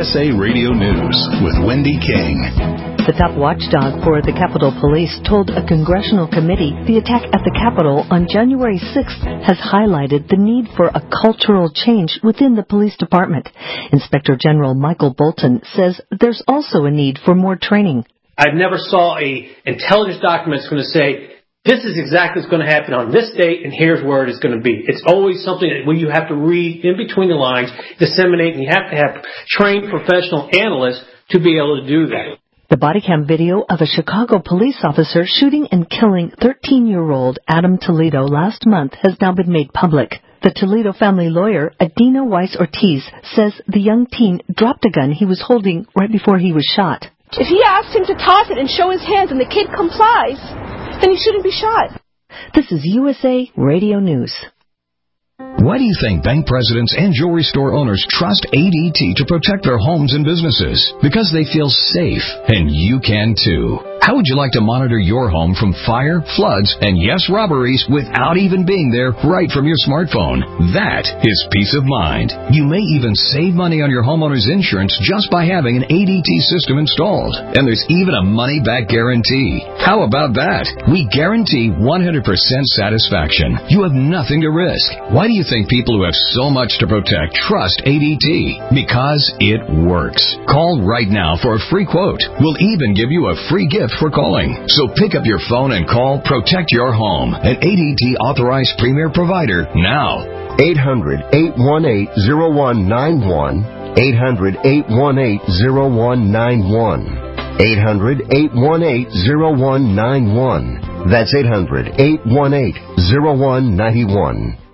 USA Radio News with Wendy King. The top watchdog for the Capitol Police told a congressional committee the attack at the Capitol on January 6th has highlighted the need for a cultural change within the police department. Inspector General Michael Bolton says there's also a need for more training. I've never saw a intelligence document that's going to say, this is exactly what's going to happen on this date, and here's where it is going to be. It's always something that you have to read in between the lines, disseminate, and you have to have trained professional analysts to be able to do that. The body cam video of a Chicago police officer shooting and killing 13-year-old Adam Toledo last month has now been made public. The Toledo family lawyer, Adina Weiss-Ortiz, says the young teen dropped a gun he was holding right before he was shot. If he asks him to toss it and show his hands and the kid complies, then he shouldn't be shot. This is USA Radio News. Why do you think bank presidents and jewelry store owners trust ADT to protect their homes and businesses? Because they feel safe, and you can too. How would you like to monitor your home from fire, floods, and yes, robberies without even being there right from your smartphone? That is peace of mind. You may even save money on your homeowner's insurance just by having an ADT system installed. And there's even a money-back guarantee. How about that? We guarantee 100% satisfaction. You have nothing to risk. Why do you think people who have so much to protect trust ADT? Because it works. Call right now for a free quote. We'll even give you a free gift for calling. So pick up your phone and call Protect Your Home, an ADT authorized premier provider now. 800-818-0191. 800-818-0191. 800-818-0191. That's 800-818-0191.